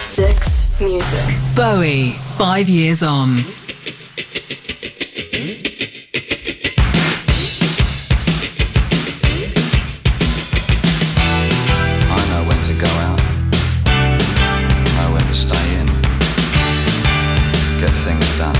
Six Music. Bowie, 5 years on. I know when to go out, know when to stay in, get things done.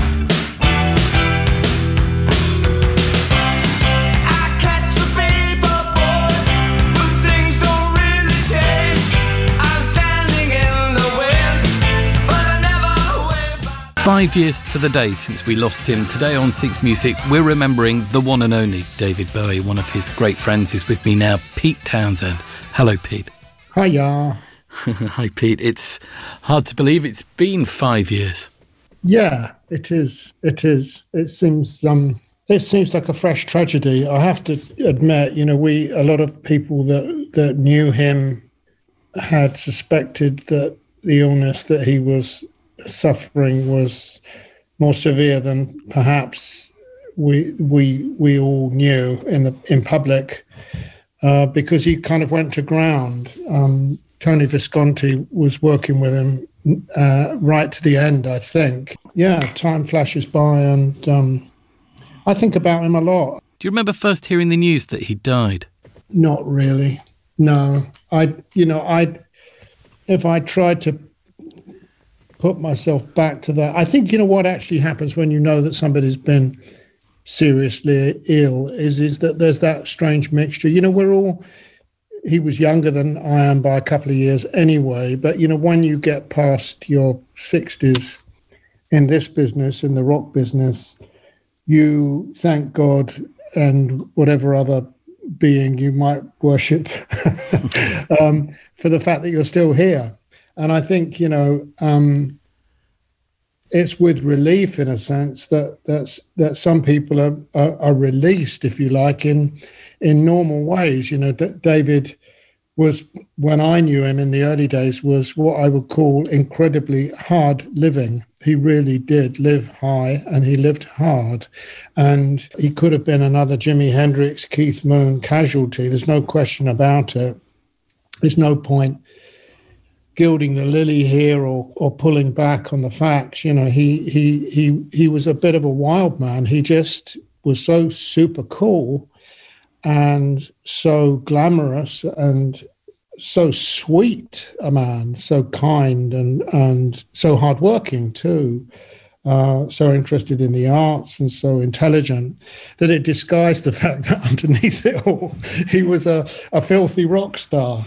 Five years to the day since we lost him. Today on Six Music, we're remembering the one and only David Bowie. One of his great friends is with me now, Pete Townsend. Hello, Pete. Hiya. Hi, Pete. It's hard to believe it's been 5 years. Yeah, it is. It is. It seems like a fresh tragedy. I have to admit, a lot of people that knew him had suspected that the illness that he was suffering was more severe than perhaps we all knew in public, because he kind of went to ground. Tony Visconti was working with him right to the end, I think. Yeah, time flashes by, and I think about him a lot. Do you remember first hearing the news that he died? Not really. No, if I tried to put myself back to that, I think what actually happens when you know that somebody's been seriously ill is that there's that strange mixture. He was younger than I am by a couple of years anyway, but when you get past your 60s in this business, in the rock business, you thank God and whatever other being you might worship for the fact that you're still here. And I think, it's with relief, in a sense, that some people are released, if you like, in normal ways. David was, when I knew him in the early days, was what I would call incredibly hard living. He really did live high and he lived hard. And he could have been another Jimi Hendrix, Keith Moon casualty. There's no question about it. There's no point gilding the lily here or pulling back on the facts. He was a bit of a wild man. He just was so super cool and so glamorous and so sweet a man, so kind and so hardworking too. So interested in the arts and so intelligent that it disguised the fact that underneath it all, he was a filthy rock star,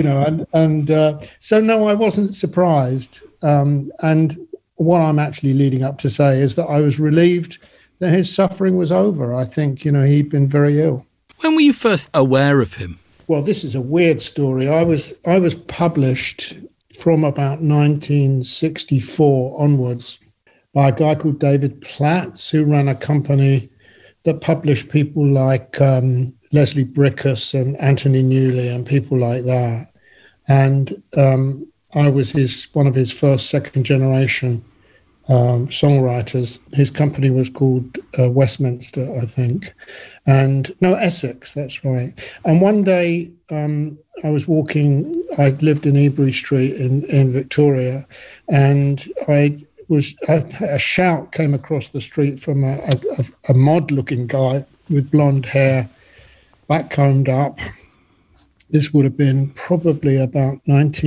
so no, I wasn't surprised. And what I'm actually leading up to say is that I was relieved that his suffering was over. I think, he'd been very ill. When were you first aware of him? Well, this is a weird story. I was published from about 1964 onwards by a guy called David Platts, who ran a company that published people like Leslie Brickus and Anthony Newley and people like that. And I was one of his first second generation songwriters. His company was called Westminster, I think. Essex, that's right. And one day I was walking, I lived in Ebury Street in Victoria, and a shout came across the street from a mod-looking guy with blonde hair, back combed up. This would have been probably about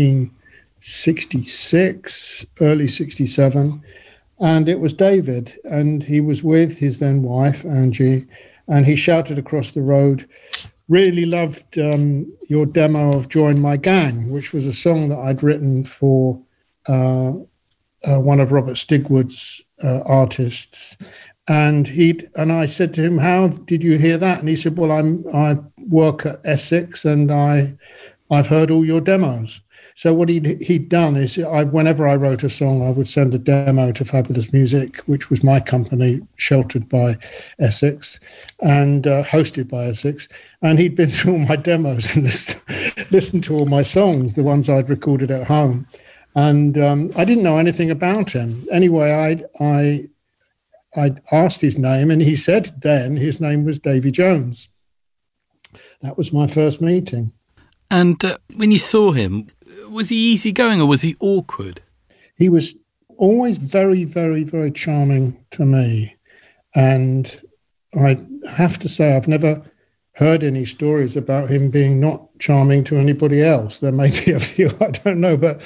1966, early 67. And it was David, and he was with his then wife, Angie, and he shouted across the road, "Really loved your demo of Join My Gang," which was a song that I'd written for one of Robert Stigwood's artists. And I said to him, "How did you hear that?" And he said, "Well, I work at Essex and I've heard all your demos." So what he'd done is, whenever I wrote a song, I would send a demo to Fabulous Music, which was my company, sheltered by Essex and hosted by Essex. And he'd been through all my demos and listened to all my songs, the ones I'd recorded at home. And I didn't know anything about him. Anyway, I asked his name, and he said then his name was Davy Jones. That was my first meeting. And when you saw him, was he easygoing or was he awkward? he was always very, very, very charming to me. And I have to say, I've never heard any stories about him being not charming to anybody else. There may be a few, I don't know, but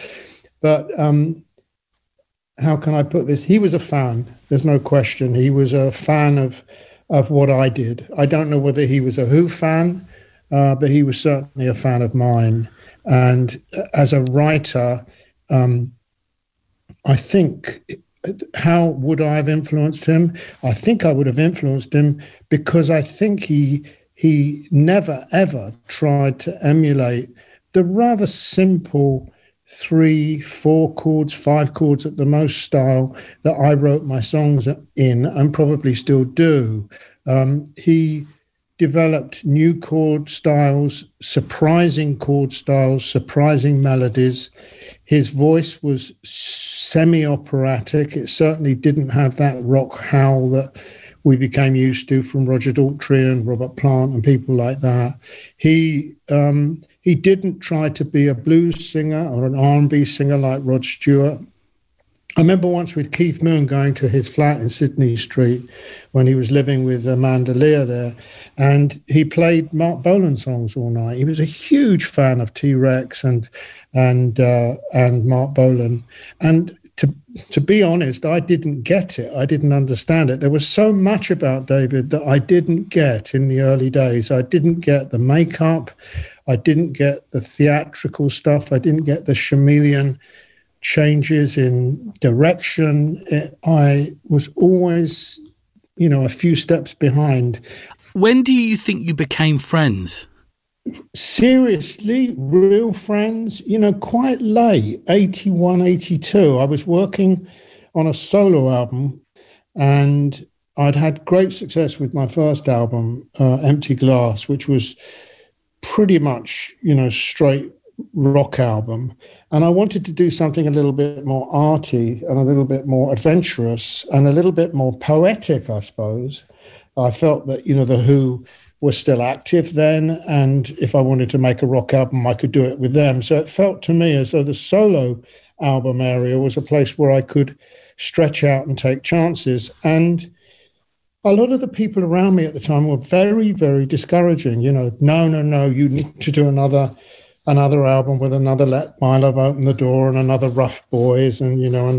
how can I put this? He was a fan. There's no question. He was a fan of what I did. I don't know whether he was a Who fan, but he was certainly a fan of mine. And as a writer, I think, how would I have influenced him? I think I would have influenced him because I think he never, ever tried to emulate the rather simple 3, 4 chords, 5 chords at the most style that I wrote my songs in and probably still do. He developed new chord styles, surprising melodies. His voice was semi-operatic. It certainly didn't have that rock howl that we became used to from Roger Daltrey and Robert Plant and people like that. He didn't try to be a blues singer or an R&B singer like Rod Stewart. I remember once with Keith Moon going to his flat in Sydney Street when he was living with Amanda Lear there, and he played Mark Bolan songs all night. He was a huge fan of T-Rex and Mark Bolan. And to be honest, I didn't get it. I didn't understand it. There was so much about David that I didn't get in the early days. I didn't get the makeup. I didn't get the theatrical stuff. I didn't get the chameleon changes in direction. I was always, a few steps behind. When do you think you became friends? Seriously, real friends, quite late, 81, 82. I was working on a solo album and I'd had great success with my first album, Empty Glass, which was pretty much, straight rock album. And I wanted to do something a little bit more arty and a little bit more adventurous and a little bit more poetic, I suppose. I felt that, The Who was still active then. And if I wanted to make a rock album, I could do it with them. So it felt to me as though the solo album area was a place where I could stretch out and take chances. And a lot of the people around me at the time were very, very discouraging. No, you need to do another album with another Let My Love Open the Door and another Rough Boys, and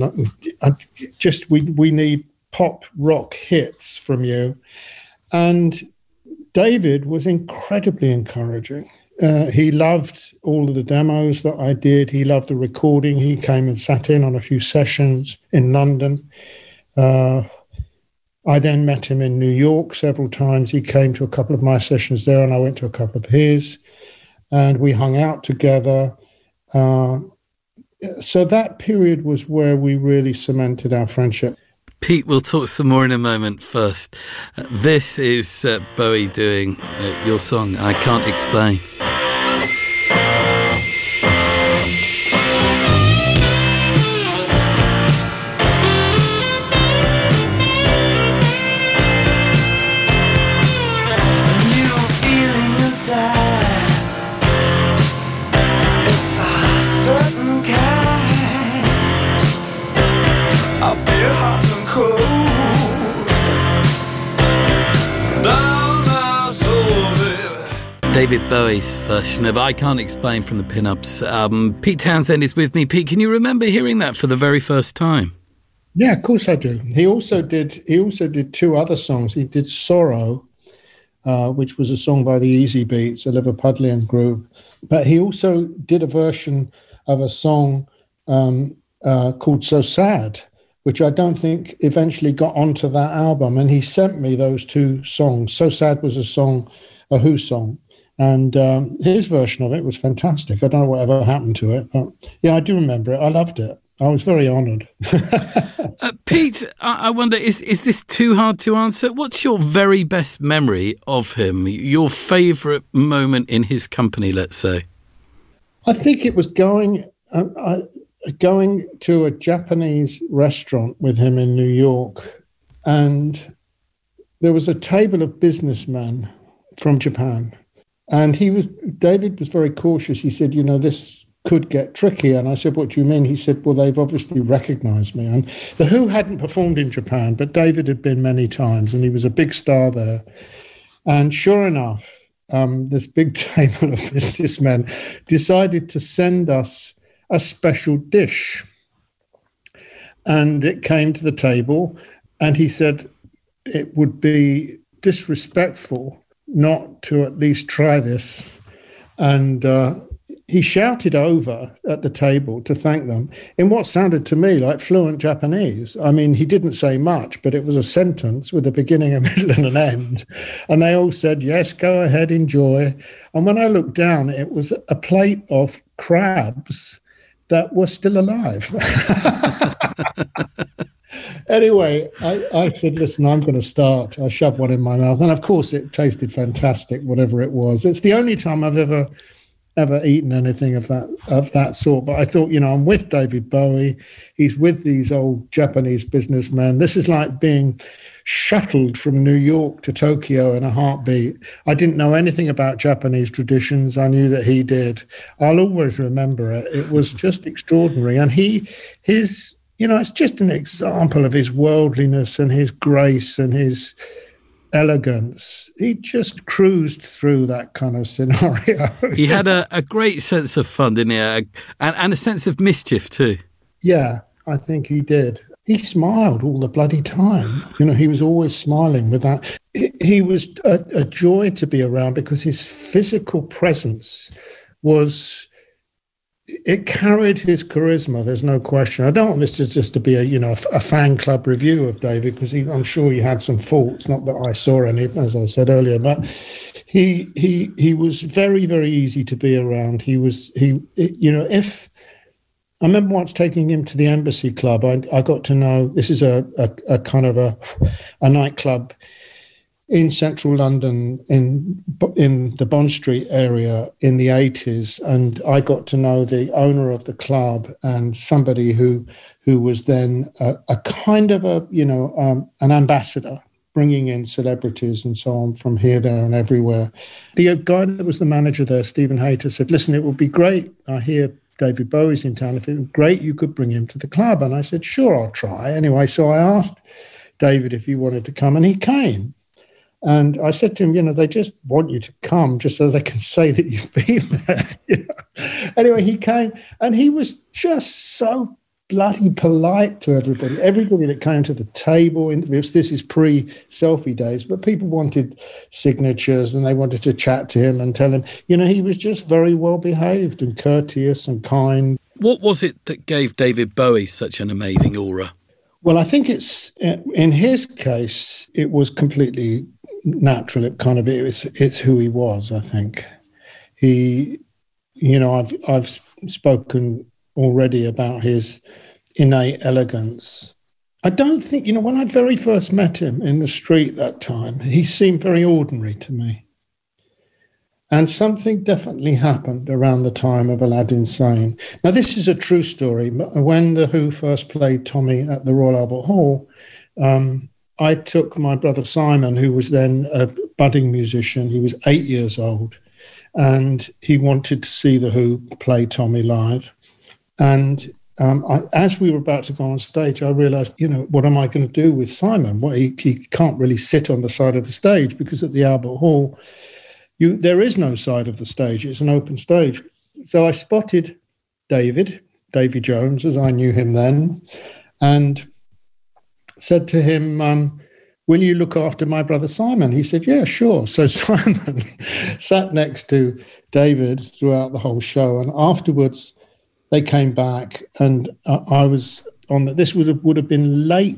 we need pop rock hits from you. And David was incredibly encouraging. He loved all of the demos that I did. He loved the recording. He came and sat in on a few sessions in London. I then met him in New York several times. He came to a couple of my sessions there, and I went to a couple of his. And we hung out together. So that period was where we really cemented our friendship. Pete, we'll talk some more in a moment. First, this is Bowie doing your song, I Can't Explain. David Bowie's version of I Can't Explain from the Pin-Ups album. Pete Townshend is with me. Pete, can you remember hearing that for the very first time? Yeah, of course I do. He also did 2 other songs. He did Sorrow, which was a song by the Easy Beats, a Liverpudlian group. But he also did a version of a song called So Sad, which I don't think eventually got onto that album. And he sent me those 2 songs. So Sad was a Who song. And his version of it was fantastic. I don't know whatever happened to it, but yeah, I do remember it. I loved it. I was very honoured. Pete, I wonder, is this too hard to answer? What's your very best memory of him? Your favourite moment in his company, let's say? I think it was going to a Japanese restaurant with him in New York, and there was a table of businessmen from Japan. And David was very cautious. He said, this could get tricky. And I said, what do you mean? He said, well, they've obviously recognized me. And the Who hadn't performed in Japan, but David had been many times, and he was a big star there. And sure enough, this big table of businessmen decided to send us a special dish. And it came to the table, and he said it would be disrespectful not to at least try this. And he shouted over at the table to thank them in what sounded to me like fluent Japanese. I mean, he didn't say much, but it was a sentence with a beginning, a middle, and an end. And they all said, yes, go ahead, enjoy. And when I looked down, it was a plate of crabs that were still alive. Anyway, I said, listen, I'm going to start. I shoved one in my mouth. And of course, it tasted fantastic, whatever it was. It's the only time I've ever eaten anything of that sort. But I thought, I'm with David Bowie. He's with these old Japanese businessmen. This is like being shuttled from New York to Tokyo in a heartbeat. I didn't know anything about Japanese traditions. I knew that he did. I'll always remember it. It was just extraordinary. And his it's just an example of his worldliness and his grace and his elegance. He just cruised through that kind of scenario. He had a great sense of fun, didn't he? And a sense of mischief too. Yeah, I think he did. He smiled all the bloody time. He was always smiling with that. He was a joy to be around because his physical presence it carried his charisma. There's no question. I don't want this just to be a fan club review of David, because I'm sure he had some faults. Not that I saw any, as I said earlier, but he was very, very easy to be around. If I remember once taking him to the Embassy Club, I got to know this is a kind of a nightclub in central London, in the Bond Street area in the 80s, and I got to know the owner of the club and somebody who was then a kind of an ambassador, bringing in celebrities and so on from here, there, and everywhere. The guy that was the manager there, Stephen Hayter, said, "Listen, it would be great. I hear David Bowie's in town. If it was great, you could bring him to the club." And I said, "Sure, I'll try." Anyway, so I asked David if he wanted to come, and he came. And I said to him, they just want you to come just so they can say that you've been there. Anyway, he came, and he was just so bloody polite to everybody. Everybody that came to the table, this is pre-selfie days, but people wanted signatures and they wanted to chat to him and tell him, he was just very well behaved and courteous and kind. What was it that gave David Bowie such an amazing aura? Well, I think in his case, it was completely natural. It's who he was. I think I've spoken already about his innate elegance. I don't think, when I very first met him in the street that time, he seemed very ordinary to me. And something definitely happened around the time of Aladdin Sane. Now, this is a true story. When the Who first played Tommy at the Royal Albert Hall, I took my brother Simon, who was then a budding musician. He was 8 years old, and he wanted to see the Who play Tommy live. And as we were about to go on stage, I realized, what am I going to do with Simon? Well, he can't really sit on the side of the stage, because at the Albert Hall, there is no side of the stage. It's an open stage. So I spotted Davy Jones, as I knew him then, and said to him, will you look after my brother Simon? He said, yeah, sure. So Simon sat next to David throughout the whole show. And afterwards, they came back, and I was on that. This would have been early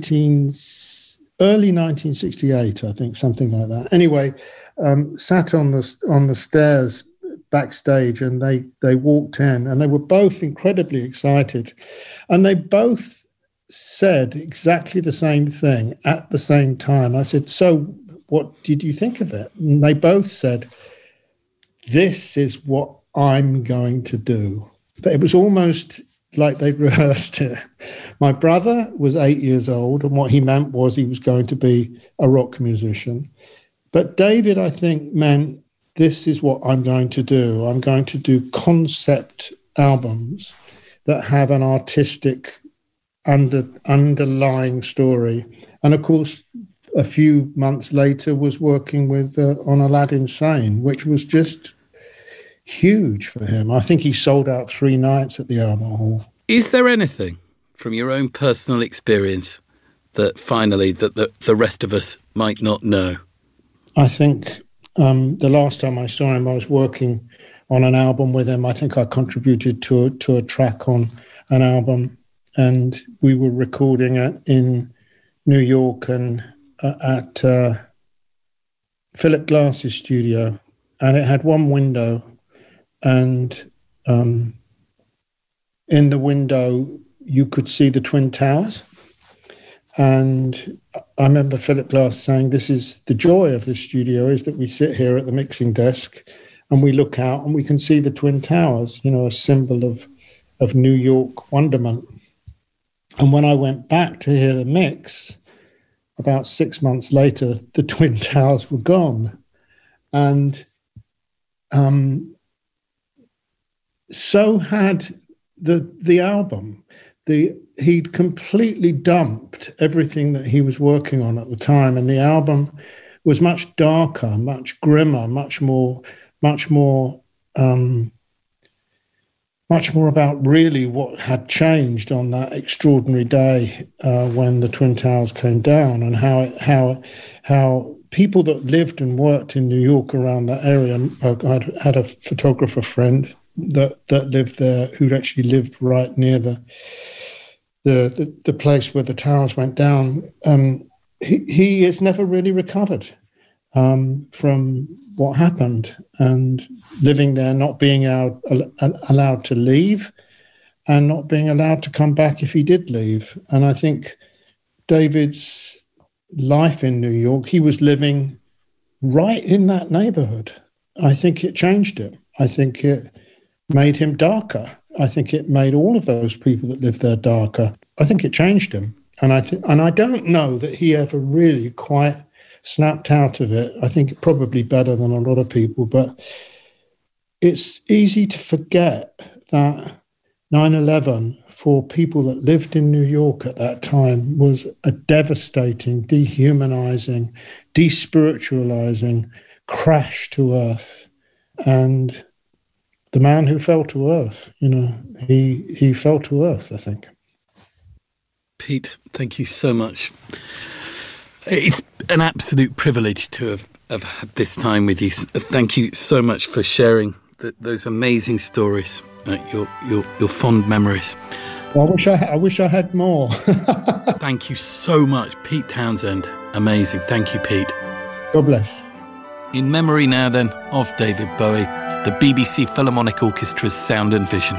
1968, I think, something like that. Anyway, sat on the stairs backstage, and they walked in, and they were both incredibly excited, and they both said exactly the same thing at the same time. I said, so what did you think of it? And they both said, this is what I'm going to do. It was almost like they'd rehearsed it. My brother was 8 years old, and what he meant was he was going to be a rock musician. But David, I think, meant, this is what I'm going to do. I'm going to do concept albums that have an artistic underlying story. And of course, a few months later was working with on Aladdin Sane, which was just huge for him. I think he sold out 3 nights at the Albert Hall. Is there anything from your own personal experience that finally that the rest of us might not know? I think the last time I saw him, I was working on an album with him. I think I contributed to a track on an album, and we were recording it in New York and at Philip Glass's studio, and it had one window, and in the window you could see the Twin Towers. And I remember Philip Glass saying, this is the joy of this studio, is that we sit here at the mixing desk and we look out and we can see the Twin Towers, you know, a symbol of New York wonderment. And when I went back to hear the mix, about 6 months later, the Twin Towers were gone. And so had the album. He'd completely dumped everything that he was working on at the time, and the album was much darker, much grimmer, much more about really what had changed on that extraordinary day when the Twin Towers came down, and how people that lived and worked in New York around that area. I had a photographer friend that lived there, who'd actually lived right near the place where the towers went down. He has never really recovered from what happened, and living there, not being allowed to leave, and not being allowed to come back if he did leave. And I think David's life in New York, he was living right in that neighborhood. I think it changed him. I think it made him darker. I think it made all of those people that lived there darker. I think it changed him. And I don't know that he ever really quite snapped out of it. I think probably better than a lot of people, but it's easy to forget that 9/11 for people that lived in New York at that time was a devastating, dehumanizing, despiritualizing crash to earth. And the man who fell to earth, you know, he fell to earth, I think. Pete, thank you so much. It's an absolute privilege to have had this time with you. Thank you so much for sharing those amazing stories, your fond memories. Well, I wish I had more. Thank you so much, Pete Townshend. Amazing. Thank you, Pete. God bless. In memory now then of David Bowie, the BBC Philharmonic Orchestra's Sound and Vision.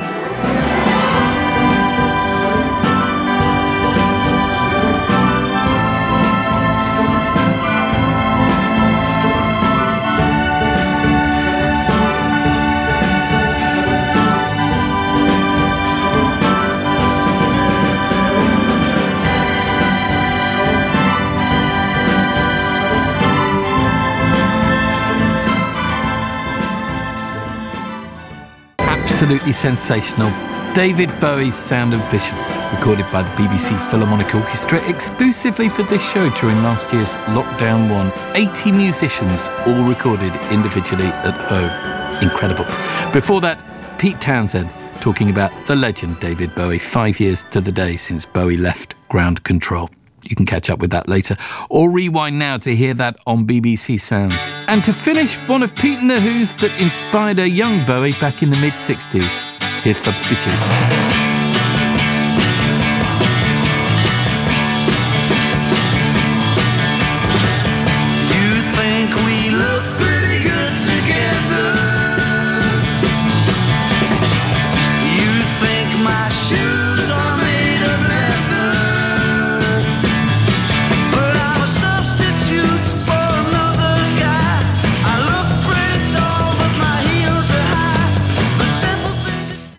Absolutely sensational. David Bowie's Sound and Vision, recorded by the BBC Philharmonic Orchestra exclusively for this show during last year's Lockdown 1. 80 musicians, all recorded individually at home. Incredible. Before that, Pete Townshend talking about the legend David Bowie, 5 years to the day since Bowie left Ground Control. You can catch up with that later, or rewind now to hear that on BBC Sounds. And to finish, one of Pete and the Who's that inspired a young Bowie back in the mid-60s. Here's Substitute.